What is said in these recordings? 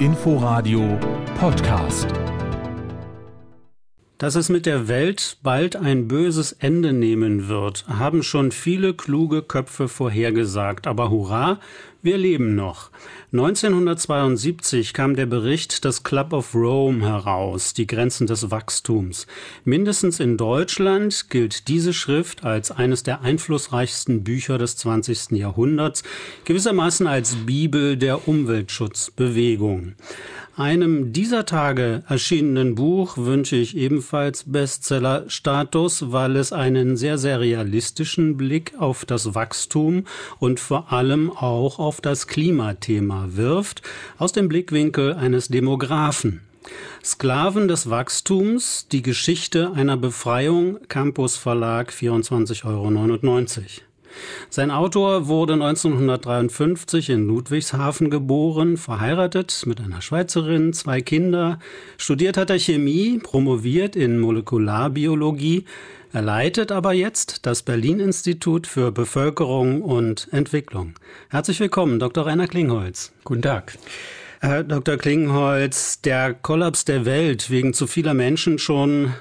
Inforadio Podcast. Dass es mit der Welt bald ein böses Ende nehmen wird, haben schon viele kluge Köpfe vorhergesagt. Aber hurra, wir leben noch. 1972 kam der Bericht des Club of Rome heraus, die Grenzen des Wachstums. Mindestens in Deutschland gilt diese Schrift als eines der einflussreichsten Bücher des 20. Jahrhunderts, gewissermaßen als Bibel der Umweltschutzbewegung. Einem dieser Tage erschienenen Buch wünsche ich ebenfalls Bestseller-Status, weil es einen sehr, sehr realistischen Blick auf das Wachstum und vor allem auch auf das Klimathema wirft, aus dem Blickwinkel eines Demografen. Sklaven des Wachstums, die Geschichte einer Befreiung, Campus Verlag, 24,99 €. Sein Autor wurde 1953 in Ludwigshafen geboren, verheiratet mit einer Schweizerin, 2 Kinder, studiert hat er Chemie, promoviert in Molekularbiologie. Er leitet aber jetzt das Berlin-Institut für Bevölkerung und Entwicklung. Herzlich willkommen, Dr. Rainer Klingholz. Guten Tag. Herr Dr. Klingholz, der Kollaps der Welt wegen zu vieler Menschen schon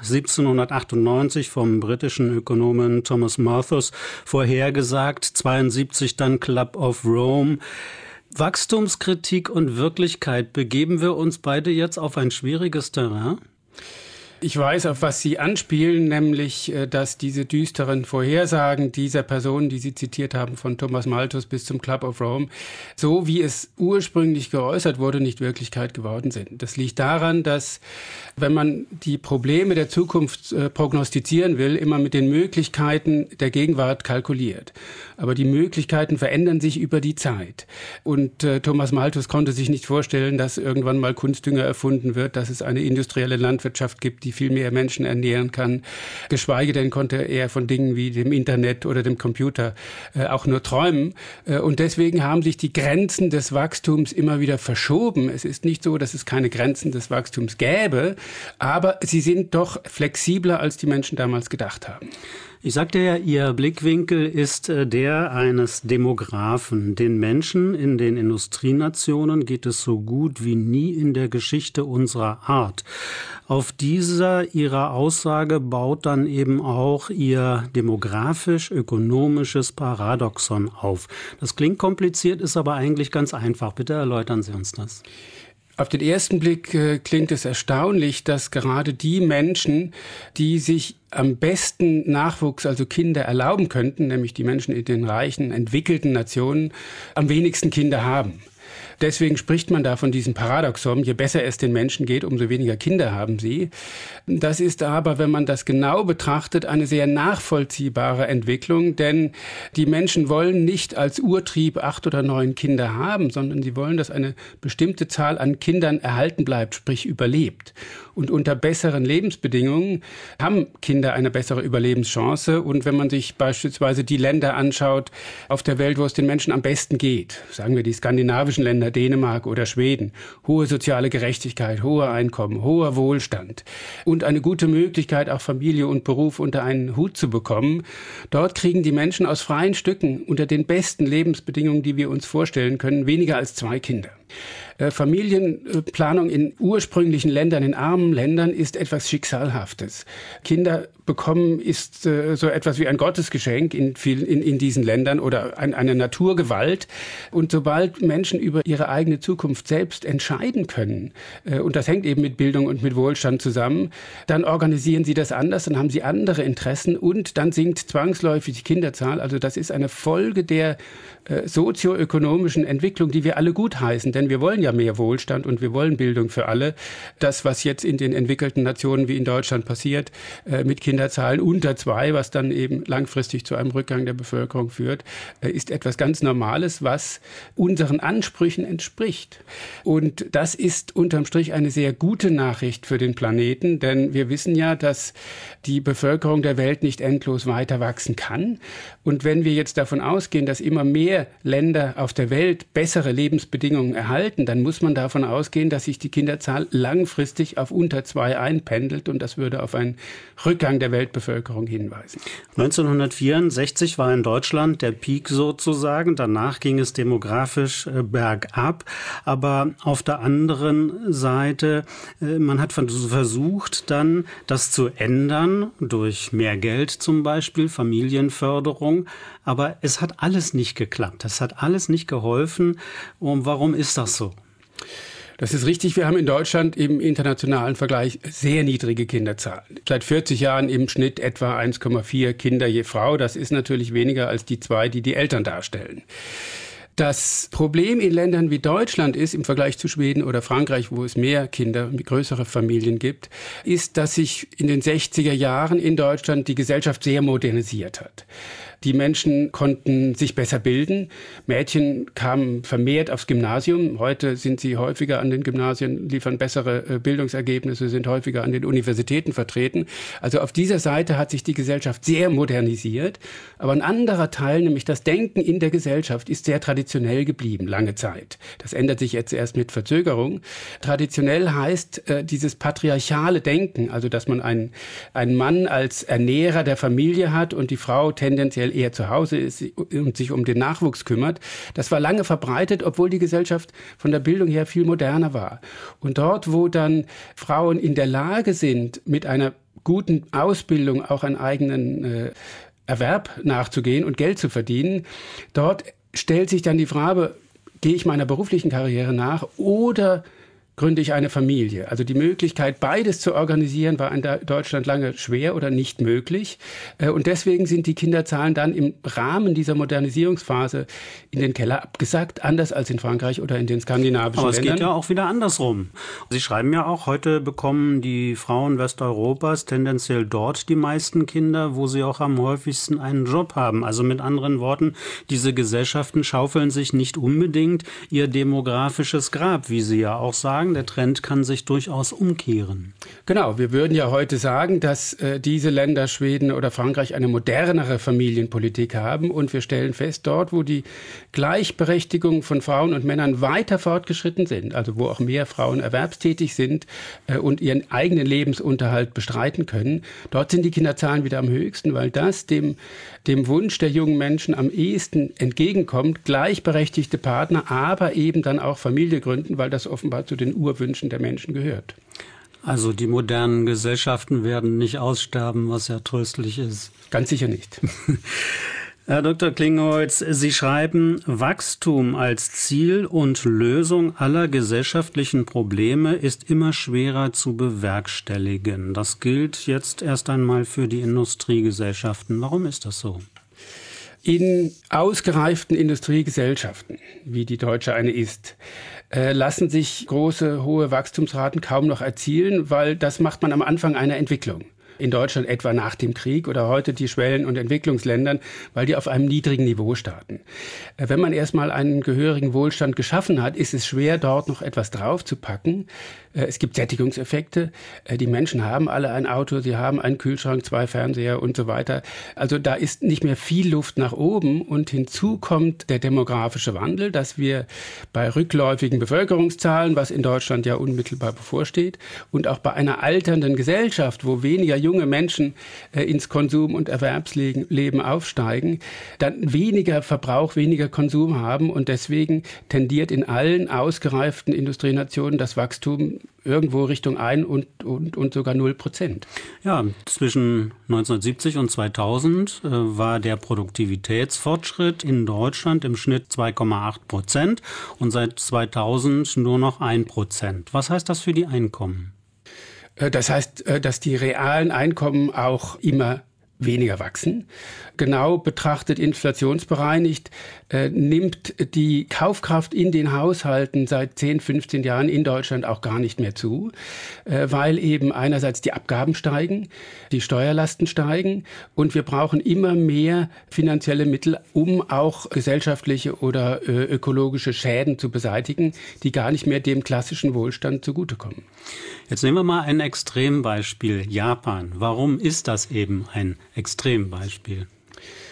1798 vom britischen Ökonomen Thomas Malthus vorhergesagt, 72 dann Club of Rome. Wachstumskritik und Wirklichkeit, begeben wir uns beide jetzt auf ein schwieriges Terrain? Ich weiß, auf was Sie anspielen, nämlich, dass diese düsteren Vorhersagen dieser Personen, die Sie zitiert haben, von Thomas Malthus bis zum Club of Rome, so wie es ursprünglich geäußert wurde, nicht Wirklichkeit geworden sind. Das liegt daran, dass, wenn man die Probleme der Zukunft prognostizieren will, immer mit den Möglichkeiten der Gegenwart kalkuliert. Aber die Möglichkeiten verändern sich über die Zeit. Und Thomas Malthus konnte sich nicht vorstellen, dass irgendwann mal Kunstdünger erfunden wird, dass es eine industrielle Landwirtschaft gibt, die viel mehr Menschen ernähren kann. Geschweige denn konnte er von Dingen wie dem Internet oder dem Computer auch nur träumen. Und deswegen haben sich die Grenzen des Wachstums immer wieder verschoben. Es ist nicht so, dass es keine Grenzen des Wachstums gäbe, aber sie sind doch flexibler, als die Menschen damals gedacht haben. Ich sagte ja, Ihr Blickwinkel ist der eines Demografen. Den Menschen in den Industrienationen geht es so gut wie nie in der Geschichte unserer Art. Auf dieser Ihrer Aussage baut dann eben auch Ihr demografisch-ökonomisches Paradoxon auf. Das klingt kompliziert, ist aber eigentlich ganz einfach. Bitte erläutern Sie uns das. Auf den ersten Blick klingt es erstaunlich, dass gerade die Menschen, die sich am besten Nachwuchs, also Kinder, erlauben könnten, nämlich die Menschen in den reichen, entwickelten Nationen, am wenigsten Kinder haben. Deswegen spricht man da von diesem Paradoxon, je besser es den Menschen geht, umso weniger Kinder haben sie. Das ist aber, wenn man das genau betrachtet, eine sehr nachvollziehbare Entwicklung, denn die Menschen wollen nicht als Urtrieb 8 oder 9 Kinder haben, sondern sie wollen, dass eine bestimmte Zahl an Kindern erhalten bleibt, sprich überlebt. Und unter besseren Lebensbedingungen haben Kinder eine bessere Überlebenschance. Und wenn man sich beispielsweise die Länder anschaut auf der Welt, wo es den Menschen am besten geht, sagen wir die skandinavischen Länder, Dänemark oder Schweden, hohe soziale Gerechtigkeit, hohe Einkommen, hoher Wohlstand und eine gute Möglichkeit, auch Familie und Beruf unter einen Hut zu bekommen. Dort kriegen die Menschen aus freien Stücken unter den besten Lebensbedingungen, die wir uns vorstellen können, weniger als 2 Kinder. Familienplanung in ursprünglichen Ländern, in armen Ländern, ist etwas Schicksalhaftes. Kinder bekommen ist so etwas wie ein Gottesgeschenk in diesen Ländern oder eine Naturgewalt. Und sobald Menschen über ihre eigene Zukunft selbst entscheiden können, und das hängt eben mit Bildung und mit Wohlstand zusammen, dann organisieren sie das anders, dann haben sie andere Interessen und dann sinkt zwangsläufig die Kinderzahl. Also das ist eine Folge der sozioökonomischen Entwicklung, die wir alle gutheißen, denn wir wollen ja mehr Wohlstand und wir wollen Bildung für alle. Das, was jetzt in den entwickelten Nationen wie in Deutschland passiert, mit Kinderzahlen unter 2, was dann eben langfristig zu einem Rückgang der Bevölkerung führt, ist etwas ganz Normales, was unseren Ansprüchen entspricht. Und das ist unterm Strich eine sehr gute Nachricht für den Planeten, denn wir wissen ja, dass die Bevölkerung der Welt nicht endlos weiter wachsen kann. Und wenn wir jetzt davon ausgehen, dass immer mehr Länder auf der Welt bessere Lebensbedingungen erhalten, erhalten, dann muss man davon ausgehen, dass sich die Kinderzahl langfristig auf unter 2 einpendelt und das würde auf einen Rückgang der Weltbevölkerung hinweisen. 1964 war in Deutschland der Peak sozusagen, danach ging es demografisch bergab, aber auf der anderen Seite, man hat versucht dann, das zu ändern, durch mehr Geld zum Beispiel, Familienförderung, aber es hat alles nicht geklappt, es hat alles nicht geholfen. Und warum ist das so? Das ist richtig. Wir haben in Deutschland im internationalen Vergleich sehr niedrige Kinderzahlen. Seit 40 Jahren im Schnitt etwa 1,4 Kinder je Frau. Das ist natürlich weniger als die 2, die die Eltern darstellen. Das Problem in Ländern wie Deutschland ist, im Vergleich zu Schweden oder Frankreich, wo es mehr Kinder, größere Familien gibt, ist, dass sich in den 60er Jahren in Deutschland die Gesellschaft sehr modernisiert hat. Die Menschen konnten sich besser bilden. Mädchen kamen vermehrt aufs Gymnasium. Heute sind sie häufiger an den Gymnasien, liefern bessere Bildungsergebnisse, sind häufiger an den Universitäten vertreten. Also auf dieser Seite hat sich die Gesellschaft sehr modernisiert. Aber ein anderer Teil, nämlich das Denken in der Gesellschaft, ist sehr traditionell geblieben, lange Zeit. Das ändert sich jetzt erst mit Verzögerung. Traditionell heißt dieses patriarchale Denken, also dass man einen Mann als Ernährer der Familie hat und die Frau tendenziell eher zu Hause ist und sich um den Nachwuchs kümmert. Das war lange verbreitet, obwohl die Gesellschaft von der Bildung her viel moderner war. Und dort, wo dann Frauen in der Lage sind, mit einer guten Ausbildung auch einen eigenen Erwerb nachzugehen und Geld zu verdienen, dort stellt sich dann die Frage, gehe ich meiner beruflichen Karriere nach oder gründe ich eine Familie? Also die Möglichkeit, beides zu organisieren, war in Deutschland lange schwer oder nicht möglich. Und deswegen sind die Kinderzahlen dann im Rahmen dieser Modernisierungsphase in den Keller abgesackt, anders als in Frankreich oder in den skandinavischen Ländern. Aber es geht ja auch wieder andersrum. Sie schreiben ja auch, heute bekommen die Frauen Westeuropas tendenziell dort die meisten Kinder, wo sie auch am häufigsten einen Job haben. Also mit anderen Worten, diese Gesellschaften schaufeln sich nicht unbedingt ihr demografisches Grab, wie Sie ja auch sagen. Der Trend kann sich durchaus umkehren. Genau, wir würden ja heute sagen, dass diese Länder, Schweden oder Frankreich, eine modernere Familienpolitik haben. Und wir stellen fest, dort, wo die Gleichberechtigung von Frauen und Männern weiter fortgeschritten sind, also wo auch mehr Frauen erwerbstätig sind und ihren eigenen Lebensunterhalt bestreiten können, dort sind die Kinderzahlen wieder am höchsten, weil das dem Wunsch der jungen Menschen am ehesten entgegenkommt, gleichberechtigte Partner, aber eben dann auch Familie gründen, weil das offenbar zu den Urwünschen der Menschen gehört. Also die modernen Gesellschaften werden nicht aussterben, was ja tröstlich ist. Ganz sicher nicht. Herr Dr. Klingholz, Sie schreiben, Wachstum als Ziel und Lösung aller gesellschaftlichen Probleme ist immer schwerer zu bewerkstelligen. Das gilt jetzt erst einmal für die Industriegesellschaften. Warum ist das so? In ausgereiften Industriegesellschaften, wie die deutsche eine ist, lassen sich hohe Wachstumsraten kaum noch erzielen, weil das macht man am Anfang einer Entwicklung. In Deutschland etwa nach dem Krieg oder heute die Schwellen- und Entwicklungsländern, weil die auf einem niedrigen Niveau starten. Wenn man erstmal einen gehörigen Wohlstand geschaffen hat, ist es schwer, dort noch etwas draufzupacken. Es gibt Sättigungseffekte. Die Menschen haben alle ein Auto, sie haben einen Kühlschrank, 2 Fernseher und so weiter. Also da ist nicht mehr viel Luft nach oben. Und hinzu kommt der demografische Wandel, dass wir bei rückläufigen Bevölkerungszahlen, was in Deutschland ja unmittelbar bevorsteht, und auch bei einer alternden Gesellschaft, wo weniger junge Menschen ins Konsum- und Erwerbsleben aufsteigen, dann weniger Verbrauch, weniger Konsum haben. Und deswegen tendiert in allen ausgereiften Industrienationen das Wachstum irgendwo Richtung 1 und sogar 0%. Ja, zwischen 1970 und 2000 war der Produktivitätsfortschritt in Deutschland im Schnitt 2,8% und seit 2000 nur noch 1%. Was heißt das für die Einkommen? Das heißt, dass die realen Einkommen auch immer weniger wachsen. Genau betrachtet, inflationsbereinigt, nimmt die Kaufkraft in den Haushalten seit 10, 15 Jahren in Deutschland auch gar nicht mehr zu, weil eben einerseits die Abgaben steigen, die Steuerlasten steigen und wir brauchen immer mehr finanzielle Mittel, um auch gesellschaftliche oder ökologische Schäden zu beseitigen, die gar nicht mehr dem klassischen Wohlstand zugutekommen. Jetzt nehmen wir mal ein Extrembeispiel, Japan. Warum ist das eben ein Extrembeispiel?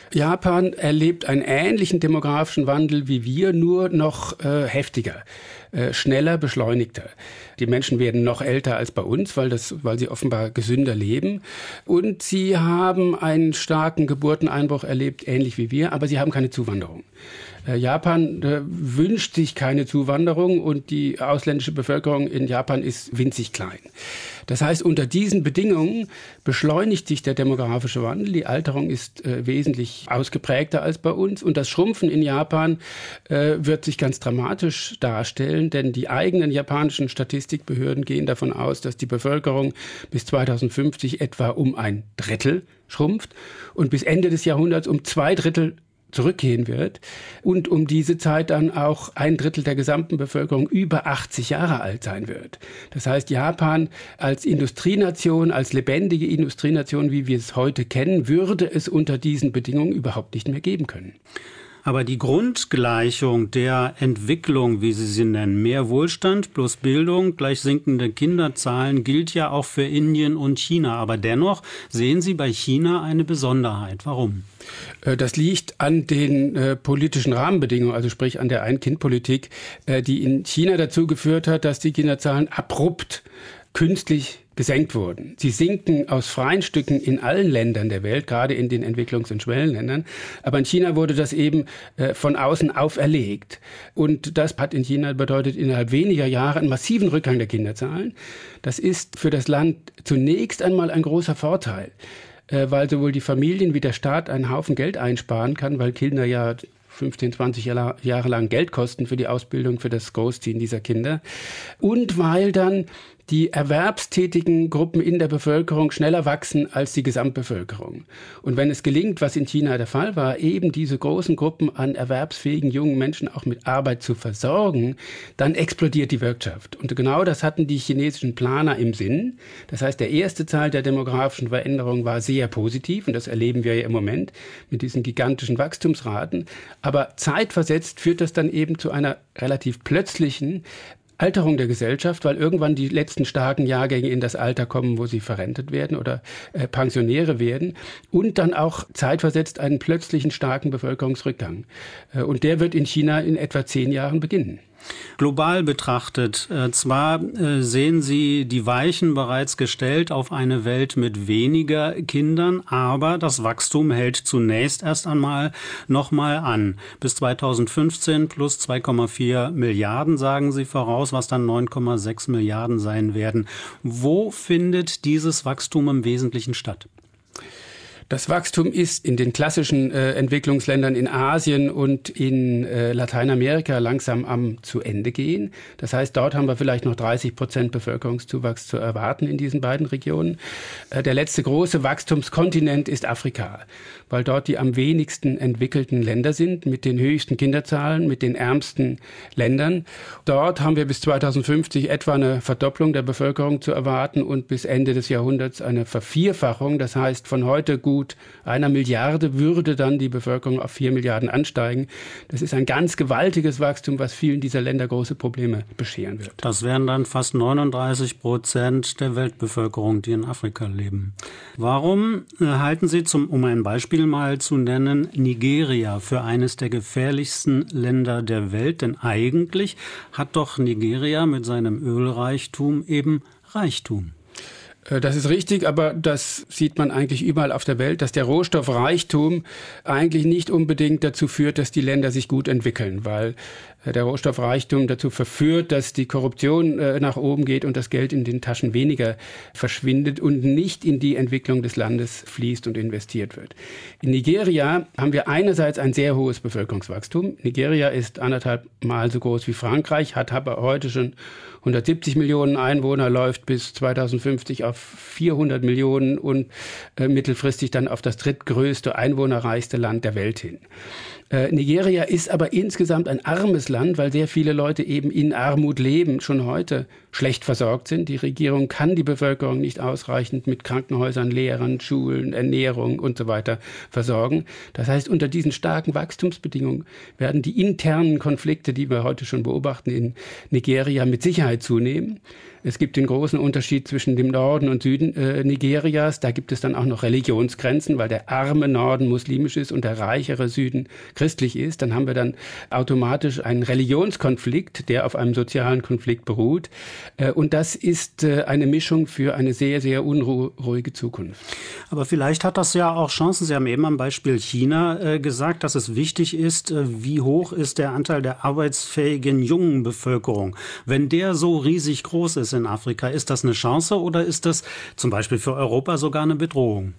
Japan erlebt einen ähnlichen demografischen Wandel wie wir, nur noch heftiger. Schneller, beschleunigter. Die Menschen werden noch älter als bei uns, weil sie offenbar gesünder leben. Und sie haben einen starken Geburteneinbruch erlebt, ähnlich wie wir, aber sie haben keine Zuwanderung. Japan wünscht sich keine Zuwanderung und die ausländische Bevölkerung in Japan ist winzig klein. Das heißt, unter diesen Bedingungen beschleunigt sich der demografische Wandel. Die Alterung ist wesentlich ausgeprägter als bei uns und das Schrumpfen in Japan wird sich ganz dramatisch darstellen, denn die eigenen japanischen Statistikbehörden gehen davon aus, dass die Bevölkerung bis 2050 etwa um 1/3 schrumpft und bis Ende des Jahrhunderts um 2/3 zurückgehen wird und um diese Zeit dann auch 1/3 der gesamten Bevölkerung über 80 Jahre alt sein wird. Das heißt, Japan als Industrienation, als lebendige Industrienation, wie wir es heute kennen, würde es unter diesen Bedingungen überhaupt nicht mehr geben können. Aber die Grundgleichung der Entwicklung, wie Sie sie nennen, mehr Wohlstand plus Bildung gleich sinkende Kinderzahlen, gilt ja auch für Indien und China. Aber dennoch sehen Sie bei China eine Besonderheit. Warum? Das liegt an den politischen Rahmenbedingungen, also sprich an der Ein-Kind-Politik, die in China dazu geführt hat, dass die Kinderzahlen abrupt künstlich gesenkt wurden. Sie sinken aus freien Stücken in allen Ländern der Welt, gerade in den Entwicklungs- und Schwellenländern. Aber in China wurde das eben von außen auferlegt. Und das hat in China bedeutet innerhalb weniger Jahre einen massiven Rückgang der Kinderzahlen. Das ist für das Land zunächst einmal ein großer Vorteil, weil sowohl die Familien wie der Staat einen Haufen Geld einsparen kann, weil Kinder ja 15, 20 Jahre lang Geld kosten für die Ausbildung, für das Großziehen dieser Kinder. Und weil dann die erwerbstätigen Gruppen in der Bevölkerung schneller wachsen als die Gesamtbevölkerung. Und wenn es gelingt, was in China der Fall war, eben diese großen Gruppen an erwerbsfähigen jungen Menschen auch mit Arbeit zu versorgen, dann explodiert die Wirtschaft. Und genau das hatten die chinesischen Planer im Sinn. Das heißt, der erste Teil der demografischen Veränderung war sehr positiv und das erleben wir ja im Moment mit diesen gigantischen Wachstumsraten. Aber zeitversetzt führt das dann eben zu einer relativ plötzlichen Alterung der Gesellschaft, weil irgendwann die letzten starken Jahrgänge in das Alter kommen, wo sie verrentet werden oder Pensionäre werden und dann auch zeitversetzt einen plötzlichen starken Bevölkerungsrückgang. Und der wird in China in etwa 10 Jahren beginnen. Global betrachtet, zwar sehen Sie die Weichen bereits gestellt auf eine Welt mit weniger Kindern, aber das Wachstum hält zunächst erst einmal nochmal an. Bis 2015 plus 2,4 Milliarden sagen Sie voraus, was dann 9,6 Milliarden sein werden. Wo findet dieses Wachstum im Wesentlichen statt? Das Wachstum ist in den klassischen Entwicklungsländern in Asien und in Lateinamerika langsam am zu Ende gehen. Das heißt, dort haben wir vielleicht noch 30% Bevölkerungszuwachs zu erwarten in diesen beiden Regionen. Der letzte große Wachstumskontinent ist Afrika, weil dort die am wenigsten entwickelten Länder sind, mit den höchsten Kinderzahlen, mit den ärmsten Ländern. Dort haben wir bis 2050 etwa eine Verdopplung der Bevölkerung zu erwarten und bis Ende des Jahrhunderts eine Vervierfachung. Das heißt, von heute gut 1 Milliarde würde dann die Bevölkerung auf 4 Milliarden ansteigen. Das ist ein ganz gewaltiges Wachstum, was vielen dieser Länder große Probleme bescheren wird. Das wären dann fast 39% der Weltbevölkerung, die in Afrika leben. Warum halten Sie, um ein Beispiel mal zu nennen, Nigeria für eines der gefährlichsten Länder der Welt? Denn eigentlich hat doch Nigeria mit seinem Ölreichtum eben Reichtum. Das ist richtig, aber das sieht man eigentlich überall auf der Welt, dass der Rohstoffreichtum eigentlich nicht unbedingt dazu führt, dass die Länder sich gut entwickeln, weil der Rohstoffreichtum dazu verführt, dass die Korruption nach oben geht und das Geld in den Taschen weniger verschwindet und nicht in die Entwicklung des Landes fließt und investiert wird. In Nigeria haben wir einerseits ein sehr hohes Bevölkerungswachstum. Nigeria ist 1,5 Mal so groß wie Frankreich, hat aber heute schon 170 Millionen Einwohner, läuft bis 2050 auf 400 Millionen und mittelfristig dann auf das drittgrößte, einwohnerreichste Land der Welt hin. Nigeria ist aber insgesamt ein armes Land, weil sehr viele Leute eben in Armut leben, schon heute schlecht versorgt sind. Die Regierung kann die Bevölkerung nicht ausreichend mit Krankenhäusern, Lehrern, Schulen, Ernährung und so weiter versorgen. Das heißt, unter diesen starken Wachstumsbedingungen werden die internen Konflikte, die wir heute schon beobachten in Nigeria, mit Sicherheit zunehmen. Es gibt den großen Unterschied zwischen dem Norden und Süden Nigerias. Da gibt es dann auch noch Religionsgrenzen, weil der arme Norden muslimisch ist und der reichere Süden christlich ist. Dann haben wir dann automatisch einen Religionskonflikt, der auf einem sozialen Konflikt beruht. Und das ist eine Mischung für eine sehr, sehr unruhige Zukunft. Aber vielleicht hat das ja auch Chancen. Sie haben eben am Beispiel China gesagt, dass es wichtig ist, wie hoch ist der Anteil der arbeitsfähigen jungen Bevölkerung. Wenn der so riesig groß ist in Afrika, ist das eine Chance oder ist das zum Beispiel für Europa sogar eine Bedrohung?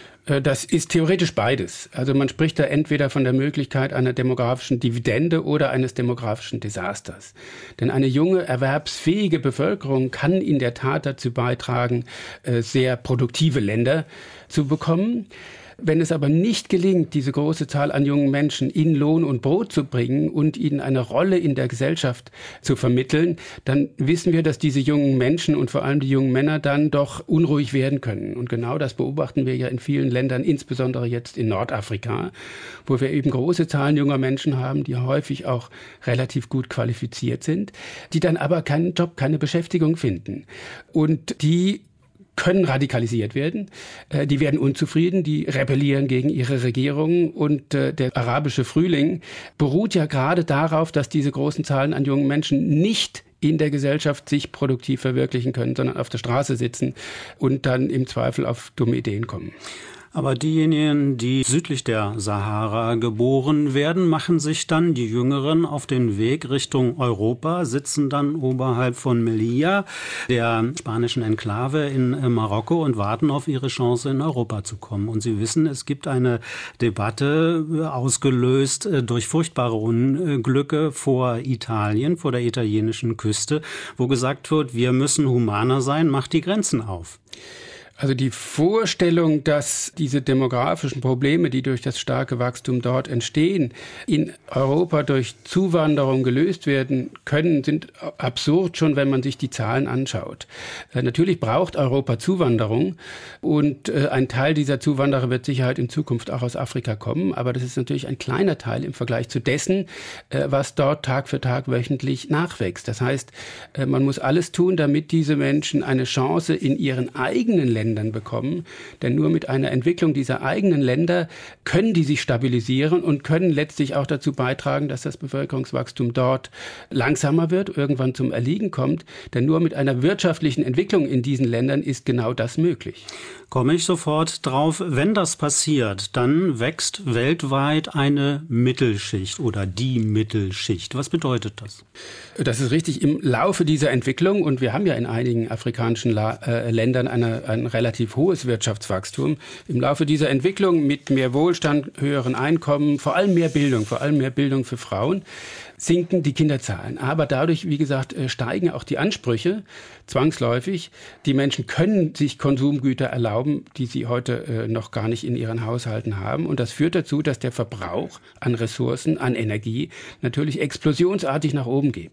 Das ist theoretisch beides. Also man spricht da entweder von der Möglichkeit einer demografischen Dividende oder eines demografischen Desasters. Denn eine junge, erwerbsfähige Bevölkerung kann in der Tat dazu beitragen, sehr produktive Länder zu bekommen. Wenn es aber nicht gelingt, diese große Zahl an jungen Menschen in Lohn und Brot zu bringen und ihnen eine Rolle in der Gesellschaft zu vermitteln, dann wissen wir, dass diese jungen Menschen und vor allem die jungen Männer dann doch unruhig werden können. Und genau das beobachten wir ja in vielen Ländern, insbesondere jetzt in Nordafrika, wo wir eben große Zahlen junger Menschen haben, die häufig auch relativ gut qualifiziert sind, die dann aber keinen Job, keine Beschäftigung finden. Und die können radikalisiert werden, die werden unzufrieden, die rebellieren gegen ihre Regierung und der arabische Frühling beruht ja gerade darauf, dass diese großen Zahlen an jungen Menschen nicht in der Gesellschaft sich produktiv verwirklichen können, sondern auf der Straße sitzen und dann im Zweifel auf dumme Ideen kommen. Aber diejenigen, die südlich der Sahara geboren werden, machen sich dann, die Jüngeren, auf den Weg Richtung Europa, sitzen dann oberhalb von Melilla, der spanischen Enklave in Marokko, und warten auf ihre Chance, in Europa zu kommen. Und Sie wissen, es gibt eine Debatte, ausgelöst durch furchtbare Unglücke vor Italien, vor der italienischen Küste, wo gesagt wird, wir müssen humaner sein, macht die Grenzen auf. Also die Vorstellung, dass diese demografischen Probleme, die durch das starke Wachstum dort entstehen, in Europa durch Zuwanderung gelöst werden können, sind absurd schon, wenn man sich die Zahlen anschaut. Natürlich braucht Europa Zuwanderung und ein Teil dieser Zuwanderer wird sicher in Zukunft auch aus Afrika kommen, aber das ist natürlich ein kleiner Teil im Vergleich zu dessen, was dort Tag für Tag wöchentlich nachwächst. Das heißt, man muss alles tun, damit diese Menschen eine Chance in ihren eigenen Ländern bekommen. Denn nur mit einer Entwicklung dieser eigenen Länder können die sich stabilisieren und können letztlich auch dazu beitragen, dass das Bevölkerungswachstum dort langsamer wird, irgendwann zum Erliegen kommt. Denn nur mit einer wirtschaftlichen Entwicklung in diesen Ländern ist genau das möglich. Komme ich sofort drauf. Wenn das passiert, dann wächst weltweit eine Mittelschicht oder die Mittelschicht. Was bedeutet das? Das ist richtig. Im Laufe dieser Entwicklung, und wir haben ja in einigen afrikanischen Ländern ein relativ hohes Wirtschaftswachstum, im Laufe dieser Entwicklung mit mehr Wohlstand, höheren Einkommen, vor allem mehr Bildung für Frauen, sinken die Kinderzahlen. Aber dadurch, wie gesagt, steigen auch die Ansprüche zwangsläufig. Die Menschen können sich Konsumgüter erlauben, die sie heute noch gar nicht in ihren Haushalten haben. Und das führt dazu, dass der Verbrauch an Ressourcen, an Energie natürlich explosionsartig nach oben geht.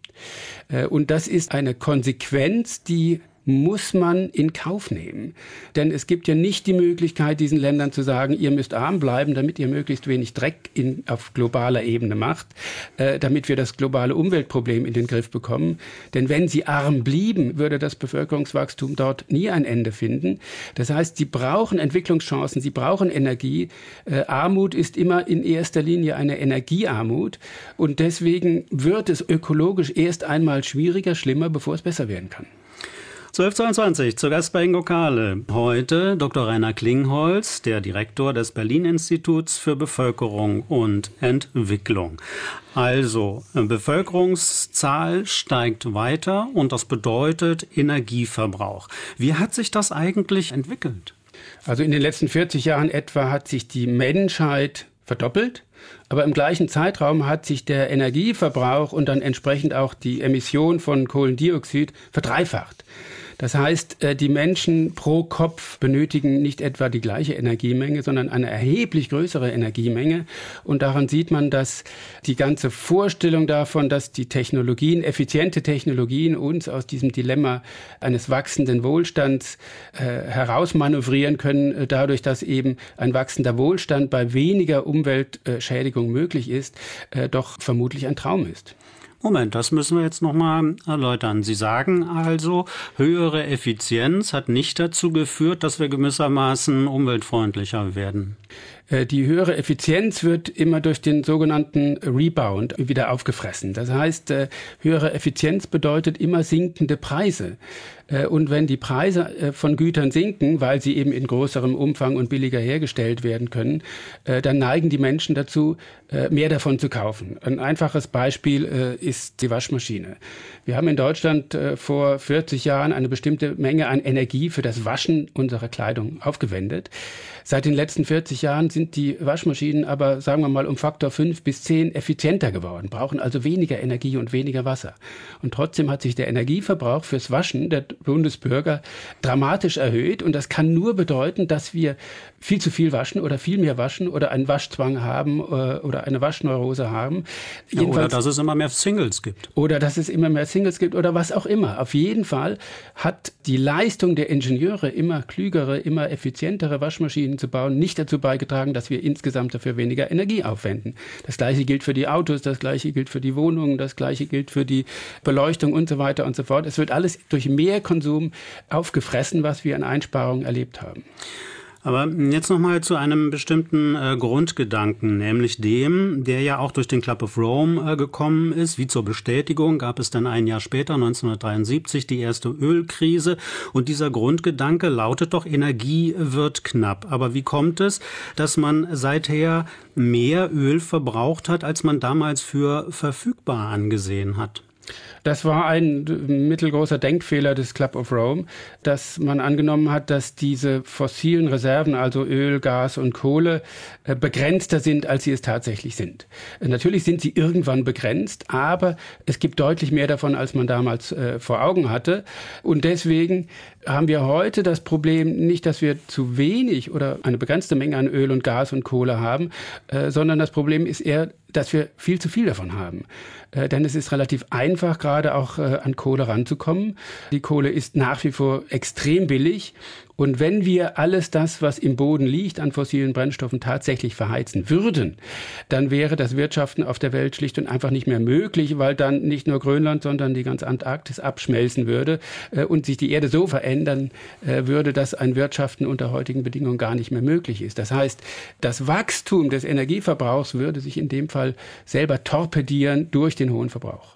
Und das ist eine Konsequenz, die muss man in Kauf nehmen. Denn es gibt ja nicht die Möglichkeit, diesen Ländern zu sagen, ihr müsst arm bleiben, damit ihr möglichst wenig Dreck auf globaler Ebene macht, damit wir das globale Umweltproblem in den Griff bekommen. Denn wenn sie arm blieben, würde das Bevölkerungswachstum dort nie ein Ende finden. Das heißt, sie brauchen Entwicklungschancen, sie brauchen Energie. Armut ist immer in erster Linie eine Energiearmut. Und deswegen wird es ökologisch erst einmal schwieriger, schlimmer, bevor es besser werden kann. 12:22, zu Gast bei Ingo Kahle. Heute Dr. Rainer Klingholz, der Direktor des Berlin-Instituts für Bevölkerung und Entwicklung. Also, Bevölkerungszahl steigt weiter und das bedeutet Energieverbrauch. Wie hat sich das eigentlich entwickelt? Also in den letzten 40 Jahren etwa hat sich die Menschheit verdoppelt. Aber im gleichen Zeitraum hat sich der Energieverbrauch und dann entsprechend auch die Emission von Kohlendioxid verdreifacht. Das heißt, die Menschen pro Kopf benötigen nicht etwa die gleiche Energiemenge, sondern eine erheblich größere Energiemenge. Und daran sieht man, dass die ganze Vorstellung davon, dass die Technologien, effiziente Technologien uns aus diesem Dilemma eines wachsenden Wohlstands herausmanövrieren können, dadurch, dass eben ein wachsender Wohlstand bei weniger Umweltschädigung möglich ist, doch vermutlich ein Traum ist. Moment, das müssen wir jetzt nochmal erläutern. Sie sagen also, höhere Effizienz hat nicht dazu geführt, dass wir gewissermaßen umweltfreundlicher werden. Die höhere Effizienz wird immer durch den sogenannten Rebound wieder aufgefressen. Das heißt, höhere Effizienz bedeutet immer sinkende Preise. Und wenn die Preise von Gütern sinken, weil sie eben in größerem Umfang und billiger hergestellt werden können, dann neigen die Menschen dazu, mehr davon zu kaufen. Ein einfaches Beispiel ist die Waschmaschine. Wir haben in Deutschland vor 40 Jahren eine bestimmte Menge an Energie für das Waschen unserer Kleidung aufgewendet. Seit den letzten 40 Jahren sind die Waschmaschinen aber, sagen wir mal, um Faktor 5 bis 10 effizienter geworden, brauchen also weniger Energie und weniger Wasser. Und trotzdem hat sich der Energieverbrauch fürs Waschen der Bundesbürger dramatisch erhöht. Und das kann nur bedeuten, dass wir viel zu viel waschen oder viel mehr waschen oder einen Waschzwang haben oder eine Waschneurose haben. Ja, oder dass es immer mehr Singles gibt. Oder dass es immer mehr Singles gibt oder was auch immer. Auf jeden Fall hat die Leistung der Ingenieure, immer klügere, immer effizientere Waschmaschinen zu bauen, nicht dazu beigetragen, dass wir insgesamt dafür weniger Energie aufwenden. Das Gleiche gilt für die Autos, das Gleiche gilt für die Wohnungen, das Gleiche gilt für die Beleuchtung und so weiter und so fort. Es wird alles durch mehr Konsum aufgefressen, was wir an Einsparungen erlebt haben. Aber jetzt nochmal zu einem bestimmten Grundgedanken, nämlich dem, der ja auch durch den Club of Rome gekommen ist. Wie zur Bestätigung gab es dann ein Jahr später, 1973, die erste Ölkrise. Und dieser Grundgedanke lautet doch, Energie wird knapp. Aber wie kommt es, dass man seither mehr Öl verbraucht hat, als man damals für verfügbar angesehen hat? Das war ein mittelgroßer Denkfehler des Club of Rome, dass man angenommen hat, dass diese fossilen Reserven, also Öl, Gas und Kohle, begrenzter sind, als sie es tatsächlich sind. Natürlich sind sie irgendwann begrenzt, aber es gibt deutlich mehr davon, als man damals vor Augen hatte. Und deswegen haben wir heute das Problem nicht, dass wir zu wenig oder eine begrenzte Menge an Öl und Gas und Kohle haben, sondern das Problem ist eher, dass wir viel zu viel davon haben. Denn es ist relativ einfach, gerade auch an Kohle ranzukommen. Die Kohle ist nach wie vor extrem billig. Und wenn wir alles das, was im Boden liegt, an fossilen Brennstoffen tatsächlich verheizen würden, dann wäre das Wirtschaften auf der Welt schlicht und einfach nicht mehr möglich, weil dann nicht nur Grönland, sondern die ganze Antarktis abschmelzen würde und sich die Erde so verändern würde, dass ein Wirtschaften unter heutigen Bedingungen gar nicht mehr möglich ist. Das heißt, das Wachstum des Energieverbrauchs würde sich in dem Fall selber torpedieren durch den hohen Verbrauch.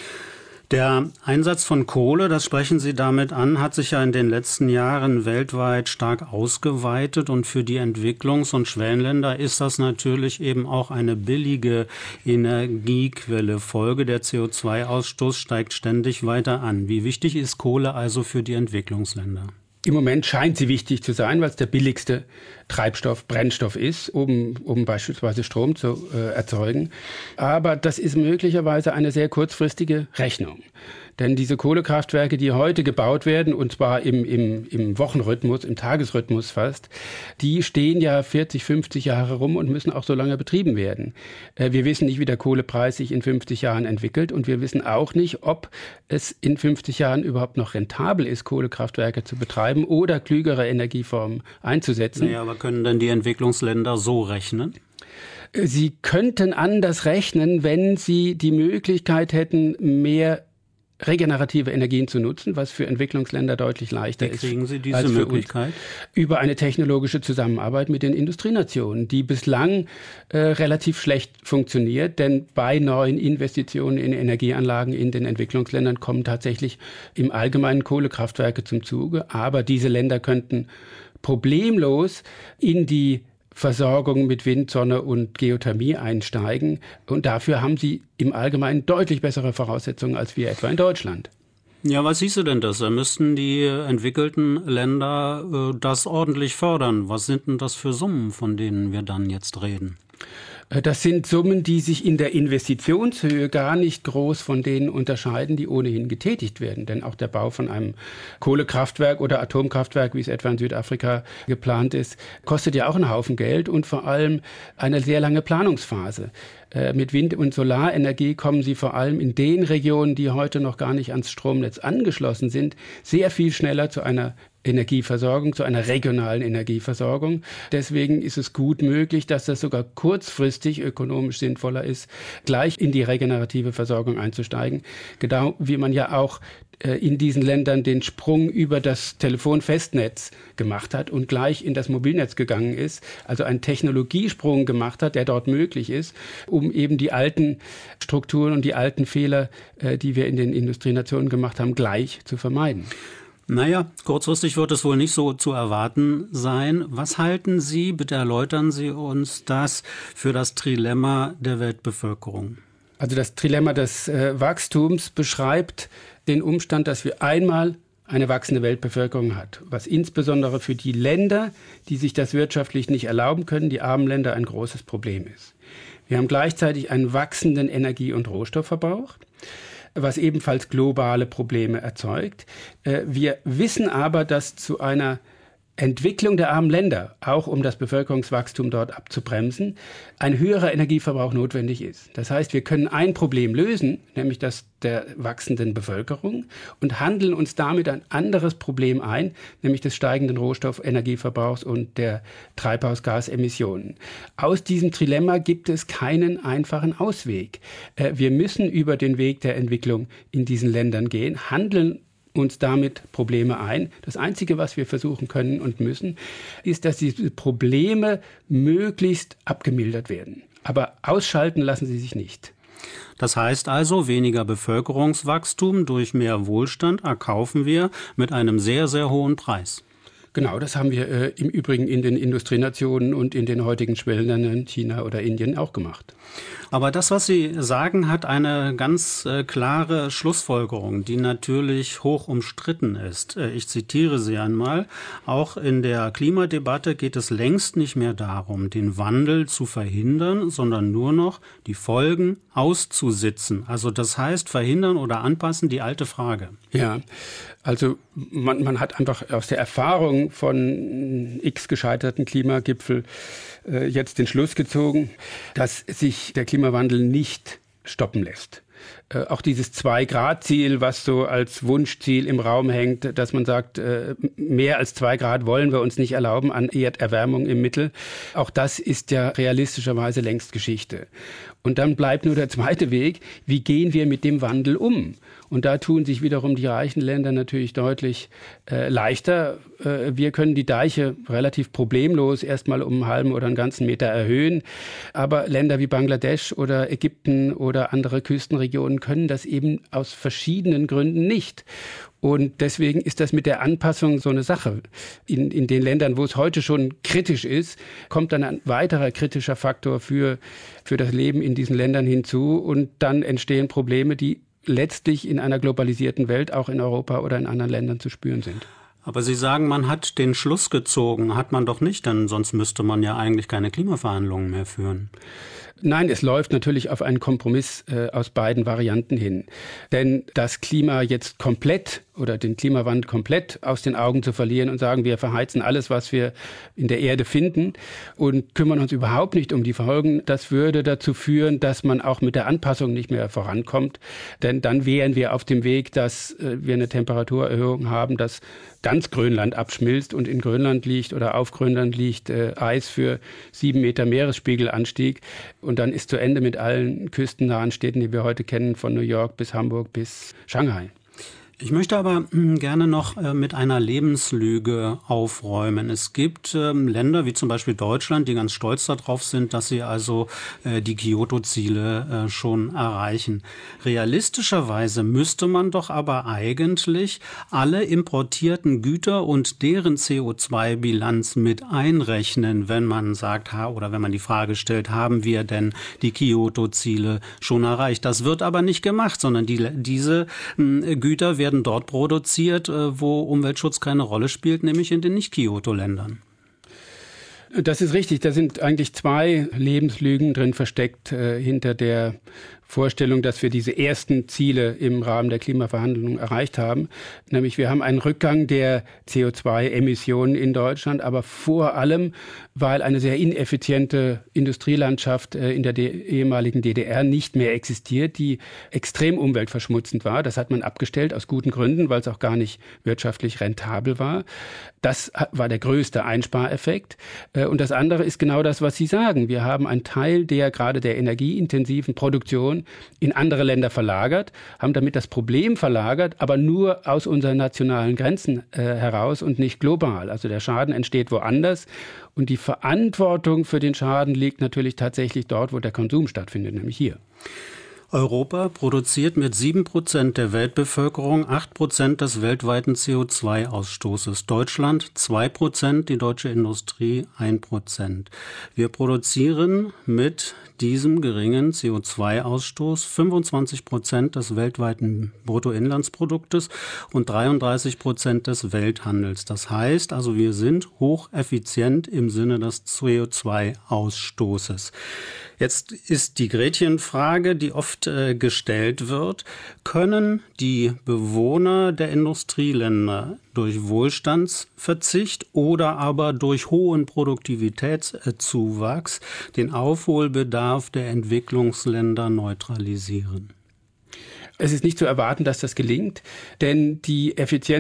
Der Einsatz von Kohle, das sprechen Sie damit an, hat sich ja in den letzten Jahren weltweit stark ausgeweitet und für die Entwicklungs- und Schwellenländer ist das natürlich eben auch eine billige Energiequelle. Folge, der CO2-Ausstoß steigt ständig weiter an. Wie wichtig ist Kohle also für die Entwicklungsländer? Im Moment scheint sie wichtig zu sein, weil es der billigste Brennstoff ist, um beispielsweise Strom zu erzeugen. Aber das ist möglicherweise eine sehr kurzfristige Rechnung. Denn diese Kohlekraftwerke, die heute gebaut werden, und zwar im Wochenrhythmus, im Tagesrhythmus fast, die stehen ja 40, 50 Jahre rum und müssen auch so lange betrieben werden. Wir wissen nicht, wie der Kohlepreis sich in 50 Jahren entwickelt und wir wissen auch nicht, ob es in 50 Jahren überhaupt noch rentabel ist, Kohlekraftwerke zu betreiben oder klügere Energieformen einzusetzen. Naja, aber können denn die Entwicklungsländer so rechnen? Sie könnten anders rechnen, wenn sie die Möglichkeit hätten, mehr regenerative Energien zu nutzen, was für Entwicklungsländer deutlich leichter ist. Wie kriegen Sie diese Möglichkeit? Über eine technologische Zusammenarbeit mit den Industrienationen, die bislang relativ schlecht funktioniert, denn bei neuen Investitionen in Energieanlagen in den Entwicklungsländern kommen tatsächlich im Allgemeinen Kohlekraftwerke zum Zuge, aber diese Länder könnten problemlos in die Versorgung mit Wind, Sonne und Geothermie einsteigen. Und dafür haben sie im Allgemeinen deutlich bessere Voraussetzungen als wir etwa in Deutschland. Ja, was siehst du denn das? Da müssten die entwickelten Länder das ordentlich fördern. Was sind denn das für Summen, von denen wir dann jetzt reden? Das sind Summen, die sich in der Investitionshöhe gar nicht groß von denen unterscheiden, die ohnehin getätigt werden. Denn auch der Bau von einem Kohlekraftwerk oder Atomkraftwerk, wie es etwa in Südafrika geplant ist, kostet ja auch einen Haufen Geld und vor allem eine sehr lange Planungsphase. Mit Wind- und Solarenergie kommen sie vor allem in den Regionen, die heute noch gar nicht ans Stromnetz angeschlossen sind, sehr viel schneller zu einer Energieversorgung, zu einer regionalen Energieversorgung. Deswegen ist es gut möglich, dass das sogar kurzfristig ökonomisch sinnvoller ist, gleich in die regenerative Versorgung einzusteigen. Genau wie man ja auch in diesen Ländern den Sprung über das Telefonfestnetz gemacht hat und gleich in das Mobilnetz gegangen ist, also einen Technologiesprung gemacht hat, der dort möglich ist, um eben die alten Strukturen und die alten Fehler, die wir in den Industrienationen gemacht haben, gleich zu vermeiden. Naja, kurzfristig wird es wohl nicht so zu erwarten sein. Was halten Sie, bitte erläutern Sie uns das, für das Trilemma der Weltbevölkerung? Also das Trilemma des Wachstums beschreibt den Umstand, dass wir einmal eine wachsende Weltbevölkerung hat, was insbesondere für die Länder, die sich das wirtschaftlich nicht erlauben können, die armen Länder, ein großes Problem ist. Wir haben gleichzeitig einen wachsenden Energie- und Rohstoffverbrauch, was ebenfalls globale Probleme erzeugt. Wir wissen aber, dass zu einer Entwicklung der armen Länder, auch um das Bevölkerungswachstum dort abzubremsen, ein höherer Energieverbrauch notwendig ist. Das heißt, wir können ein Problem lösen, nämlich das der wachsenden Bevölkerung, und handeln uns damit ein anderes Problem ein, nämlich des steigenden Rohstoffenergieverbrauchs und der Treibhausgasemissionen. Aus diesem Trilemma gibt es keinen einfachen Ausweg. Wir müssen über den Weg der Entwicklung in diesen Ländern gehen, handeln uns damit Probleme ein. Das Einzige, was wir versuchen können und müssen, ist, dass diese Probleme möglichst abgemildert werden. Aber ausschalten lassen sie sich nicht. Das heißt also, weniger Bevölkerungswachstum durch mehr Wohlstand erkaufen wir mit einem sehr, sehr hohen Preis. Genau, das haben wir im Übrigen in den Industrienationen und in den heutigen Schwellenländern China oder Indien auch gemacht. Aber das, was Sie sagen, hat eine ganz klare Schlussfolgerung, die natürlich hoch umstritten ist. Ich zitiere Sie einmal. Auch in der Klimadebatte geht es längst nicht mehr darum, den Wandel zu verhindern, sondern nur noch die Folgen auszusitzen. Also das heißt, verhindern oder anpassen, die alte Frage. Ja, also man hat einfach aus der Erfahrung von x gescheiterten Klimagipfel jetzt den Schluss gezogen, dass sich der Klimawandel nicht stoppen lässt. Auch dieses 2-Grad-Ziel, was so als Wunschziel im Raum hängt, dass man sagt, mehr als 2 Grad wollen wir uns nicht erlauben an Erderwärmung im Mittel. Auch das ist ja realistischerweise längst Geschichte. Und dann bleibt nur der zweite Weg, wie gehen wir mit dem Wandel um? Und da tun sich wiederum die reichen Länder natürlich deutlich leichter. Wir können die Deiche relativ problemlos erstmal um einen halben oder einen ganzen Meter erhöhen. Aber Länder wie Bangladesch oder Ägypten oder andere Küstenregionen können das eben aus verschiedenen Gründen nicht. Und deswegen ist das mit der Anpassung so eine Sache. In den Ländern, wo es heute schon kritisch ist, kommt dann ein weiterer kritischer Faktor für das Leben in diesen Ländern hinzu. Und dann entstehen Probleme, die letztlich in einer globalisierten Welt, auch in Europa oder in anderen Ländern zu spüren sind. Aber Sie sagen, man hat den Schluss gezogen. Hat man doch nicht, denn sonst müsste man ja eigentlich keine Klimaverhandlungen mehr führen. Nein, es läuft natürlich auf einen Kompromiss aus beiden Varianten hin. Denn das Klima jetzt komplett oder den Klimawandel komplett aus den Augen zu verlieren und sagen, wir verheizen alles, was wir in der Erde finden und kümmern uns überhaupt nicht um die Folgen, das würde dazu führen, dass man auch mit der Anpassung nicht mehr vorankommt. Denn dann wären wir auf dem Weg, dass wir eine Temperaturerhöhung haben, dass ganz Grönland abschmilzt und in Grönland liegt oder auf Grönland liegt Eis für 7 Meter Meeresspiegelanstieg. Und dann ist zu Ende mit allen küstennahen Städten, die wir heute kennen, von New York bis Hamburg bis Shanghai. Ich möchte aber gerne noch mit einer Lebenslüge aufräumen. Es gibt Länder wie zum Beispiel Deutschland, die ganz stolz darauf sind, dass sie also die Kyoto-Ziele schon erreichen. Realistischerweise müsste man doch aber eigentlich alle importierten Güter und deren CO2-Bilanz mit einrechnen, wenn man sagt, oder wenn man die Frage stellt, haben wir denn die Kyoto-Ziele schon erreicht? Das wird aber nicht gemacht, sondern diese Güter werden dort produziert, wo Umweltschutz keine Rolle spielt, nämlich in den Nicht-Kyoto-Ländern. Das ist richtig. Da sind eigentlich zwei Lebenslügen drin versteckt hinter der Vorstellung, dass wir diese ersten Ziele im Rahmen der Klimaverhandlungen erreicht haben. Nämlich wir haben einen Rückgang der CO2-Emissionen in Deutschland, aber vor allem, weil eine sehr ineffiziente Industrielandschaft in der ehemaligen DDR nicht mehr existiert, die extrem umweltverschmutzend war. Das hat man abgestellt aus guten Gründen, weil es auch gar nicht wirtschaftlich rentabel war. Das war der größte Einspareffekt. Und das andere ist genau das, was Sie sagen. Wir haben einen Teil gerade der energieintensiven Produktion in andere Länder verlagert, haben damit das Problem verlagert, aber nur aus unseren nationalen Grenzen heraus und nicht global. Also der Schaden entsteht woanders und die Verantwortung für den Schaden liegt natürlich tatsächlich dort, wo der Konsum stattfindet, nämlich hier. Europa produziert mit 7% der Weltbevölkerung 8% des weltweiten CO2-Ausstoßes. Deutschland 2%, die deutsche Industrie 1%. Wir produzieren mit diesem geringen CO2-Ausstoß 25% des weltweiten Bruttoinlandsproduktes und 33% des Welthandels. Das heißt also, wir sind hocheffizient im Sinne des CO2-Ausstoßes. Jetzt ist die Gretchenfrage, die oft gestellt wird: Können die Bewohner der Industrieländer durch Wohlstandsverzicht oder aber durch hohen Produktivitätszuwachs den Aufholbedarf der Entwicklungsländer neutralisieren? Es ist nicht zu erwarten, dass das gelingt, denn die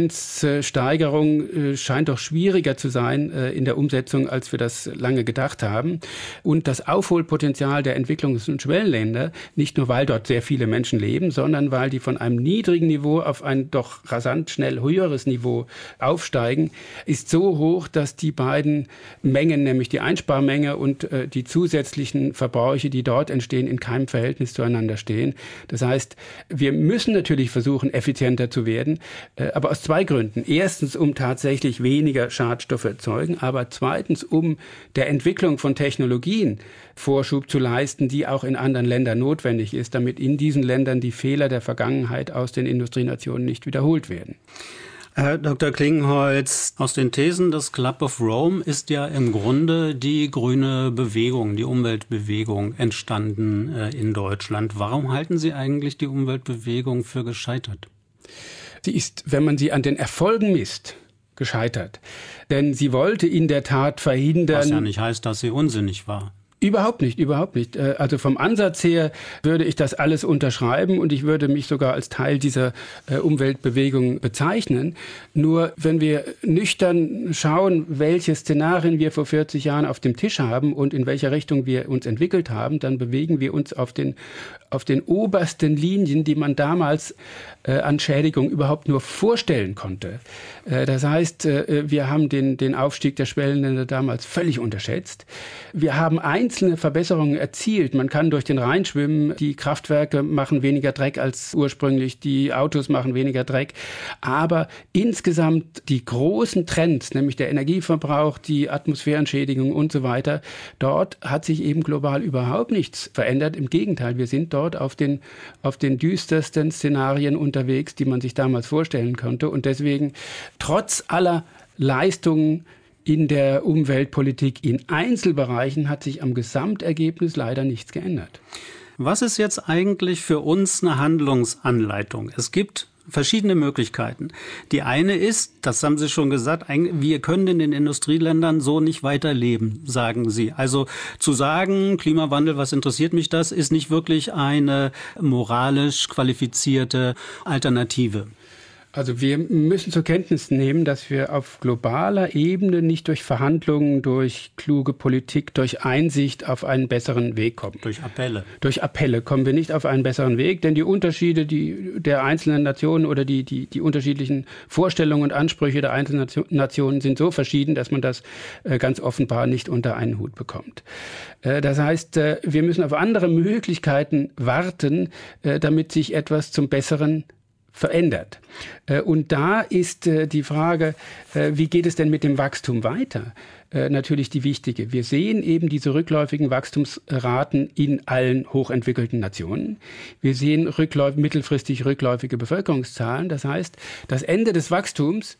Effizienzsteigerung scheint doch schwieriger zu sein in der Umsetzung, als wir das lange gedacht haben. Und das Aufholpotenzial der Entwicklungs- und Schwellenländer, nicht nur weil dort sehr viele Menschen leben, sondern weil die von einem niedrigen Niveau auf ein doch rasant schnell höheres Niveau aufsteigen, ist so hoch, dass die beiden Mengen, nämlich die Einsparmenge und die zusätzlichen Verbräuche, die dort entstehen, in keinem Verhältnis zueinander stehen. Das heißt, wir müssen natürlich versuchen, effizienter zu werden, aber aus zwei Gründen. Erstens, um tatsächlich weniger Schadstoffe erzeugen, aber zweitens, um der Entwicklung von Technologien Vorschub zu leisten, die auch in anderen Ländern notwendig ist, damit in diesen Ländern die Fehler der Vergangenheit aus den Industrienationen nicht wiederholt werden. Herr Dr. Klingenholz, aus den Thesen des Club of Rome ist ja im Grunde die grüne Bewegung, die Umweltbewegung entstanden in Deutschland. Warum halten Sie eigentlich die Umweltbewegung für gescheitert? Sie ist, wenn man sie an den Erfolgen misst, gescheitert. Denn sie wollte in der Tat verhindern... Was ja nicht heißt, dass sie unsinnig war. Überhaupt nicht, überhaupt nicht. Also vom Ansatz her würde ich das alles unterschreiben und ich würde mich sogar als Teil dieser Umweltbewegung bezeichnen. Nur wenn wir nüchtern schauen, welche Szenarien wir vor 40 Jahren auf dem Tisch haben und in welcher Richtung wir uns entwickelt haben, dann bewegen wir uns auf den obersten Linien, die man damals an Schädigung überhaupt nur vorstellen konnte. Das heißt, wir haben den Aufstieg der Schwellenländer damals völlig unterschätzt. Wir haben einzelne Verbesserungen erzielt. Man kann durch den Rhein schwimmen. Die Kraftwerke machen weniger Dreck als ursprünglich. Die Autos machen weniger Dreck. Aber insgesamt die großen Trends, nämlich der Energieverbrauch, die Atmosphärenschädigung und so weiter, dort hat sich eben global überhaupt nichts verändert. Im Gegenteil, wir sind dort auf den düstersten Szenarien unterwegs, die man sich damals vorstellen konnte. Und deswegen, trotz aller Leistungen in der Umweltpolitik in Einzelbereichen, hat sich am Gesamtergebnis leider nichts geändert. Was ist jetzt eigentlich für uns eine Handlungsanleitung? Es gibt verschiedene Möglichkeiten. Die eine ist, das haben Sie schon gesagt, wir können in den Industrieländern so nicht weiterleben, sagen Sie. Also zu sagen, Klimawandel, was interessiert mich das, ist nicht wirklich eine moralisch qualifizierte Alternative. Also wir müssen zur Kenntnis nehmen, dass wir auf globaler Ebene nicht durch Verhandlungen, durch kluge Politik, durch Einsicht auf einen besseren Weg kommen. Durch Appelle. Durch Appelle kommen wir nicht auf einen besseren Weg, denn die Unterschiede der einzelnen Nationen oder die unterschiedlichen Vorstellungen und Ansprüche der einzelnen Nationen sind so verschieden, dass man das ganz offenbar nicht unter einen Hut bekommt. Das heißt, wir müssen auf andere Möglichkeiten warten, damit sich etwas zum Besseren verändert. Und da ist die Frage, wie geht es denn mit dem Wachstum weiter? Natürlich die wichtige. Wir sehen eben diese rückläufigen Wachstumsraten in allen hochentwickelten Nationen. Wir sehen mittelfristig rückläufige Bevölkerungszahlen. Das heißt, das Ende des Wachstums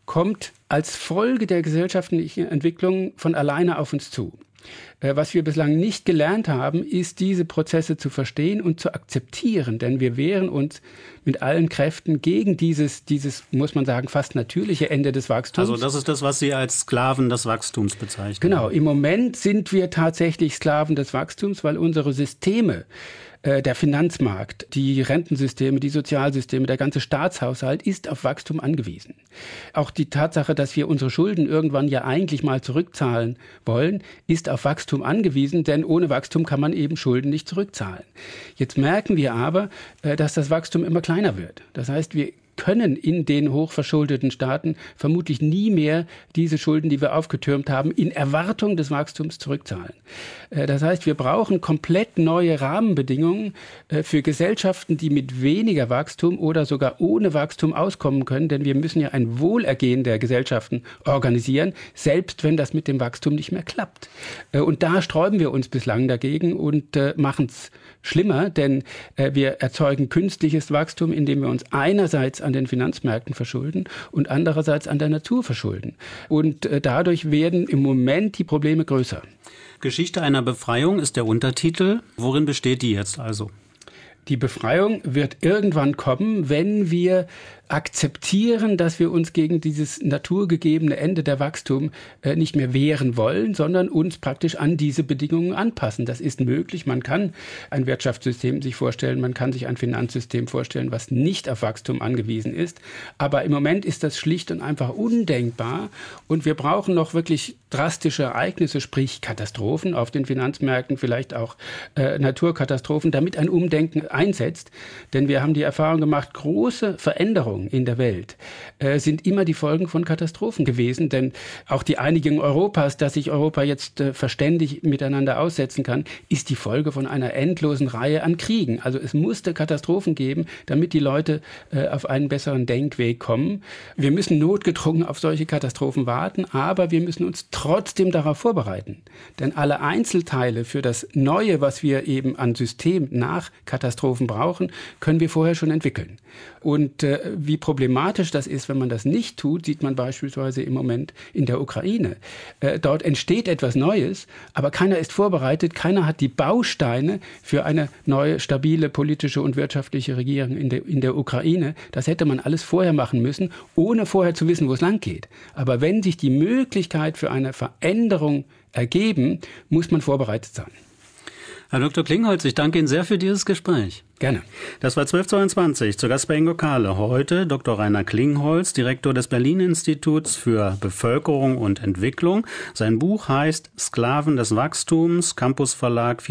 kommt als Folge der gesellschaftlichen Entwicklung von alleine auf uns zu. Was wir bislang nicht gelernt haben, ist, diese Prozesse zu verstehen und zu akzeptieren. Denn wir wehren uns mit allen Kräften gegen dieses, muss man sagen, fast natürliche Ende des Wachstums. Also das ist das, was Sie als Sklaven des Wachstums bezeichnen. Genau, im Moment sind wir tatsächlich Sklaven des Wachstums, weil unsere Systeme, der Finanzmarkt, die Rentensysteme, die Sozialsysteme, der ganze Staatshaushalt ist auf Wachstum angewiesen. Auch die Tatsache, dass wir unsere Schulden irgendwann ja eigentlich mal zurückzahlen wollen, ist auf Wachstum angewiesen, denn ohne Wachstum kann man eben Schulden nicht zurückzahlen. Jetzt merken wir aber, dass das Wachstum immer kleiner wird. Das heißt, wir können in den hochverschuldeten Staaten vermutlich nie mehr diese Schulden, die wir aufgetürmt haben, in Erwartung des Wachstums zurückzahlen. Das heißt, wir brauchen komplett neue Rahmenbedingungen für Gesellschaften, die mit weniger Wachstum oder sogar ohne Wachstum auskommen können, denn wir müssen ja ein Wohlergehen der Gesellschaften organisieren, selbst wenn das mit dem Wachstum nicht mehr klappt. Und da sträuben wir uns bislang dagegen und machen es schlimmer, denn wir erzeugen künstliches Wachstum, indem wir uns einerseits an den Finanzmärkten verschulden und andererseits an der Natur verschulden. Und dadurch werden im Moment die Probleme größer. Geschichte einer Befreiung ist der Untertitel. Worin besteht die jetzt also? Die Befreiung wird irgendwann kommen, wenn wir akzeptieren, dass wir uns gegen dieses naturgegebene Ende der Wachstum nicht mehr wehren wollen, sondern uns praktisch an diese Bedingungen anpassen. Das ist möglich. Man kann ein Wirtschaftssystem sich vorstellen, man kann sich ein Finanzsystem vorstellen, was nicht auf Wachstum angewiesen ist. Aber im Moment ist das schlicht und einfach undenkbar. Und wir brauchen noch wirklich drastische Ereignisse, sprich Katastrophen auf den Finanzmärkten, vielleicht auch Naturkatastrophen, damit ein Umdenken einsetzt. Denn wir haben die Erfahrung gemacht, große Veränderungen in der Welt sind immer die Folgen von Katastrophen gewesen. Denn auch die Einigung Europas, dass sich Europa jetzt verständig miteinander aussetzen kann, ist die Folge von einer endlosen Reihe an Kriegen. Also es musste Katastrophen geben, damit die Leute auf einen besseren Denkweg kommen. Wir müssen notgedrungen auf solche Katastrophen warten, aber wir müssen uns trotzdem darauf vorbereiten. Denn alle Einzelteile für das Neue, was wir eben an System nach Katastrophen brauchen, können wir vorher schon entwickeln. Und wie problematisch das ist, wenn man das nicht tut, sieht man beispielsweise im Moment in der Ukraine. Dort entsteht etwas Neues, aber keiner ist vorbereitet, keiner hat die Bausteine für eine neue, stabile politische und wirtschaftliche Regierung in der Ukraine. Das hätte man alles vorher machen müssen, ohne vorher zu wissen, wo es lang geht. Aber wenn sich die Möglichkeit für eine Veränderung ergeben, muss man vorbereitet sein. Herr Dr. Klingholz, ich danke Ihnen sehr für dieses Gespräch. Gerne. Das war 1222, zu Gast bei Ingo Kahle. Heute Dr. Rainer Klingholz, Direktor des Berlin-Instituts für Bevölkerung und Entwicklung. Sein Buch heißt Sklaven des Wachstums, Campus Verlag,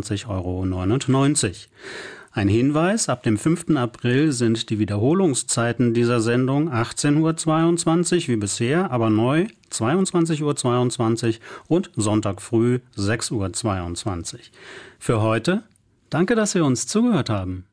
24,99 €. Ein Hinweis, ab dem 5. April sind die Wiederholungszeiten dieser Sendung 18:22 Uhr wie bisher, aber neu 22:22 Uhr und Sonntag früh 6:22 Uhr. Für heute, danke, dass Sie uns zugehört haben.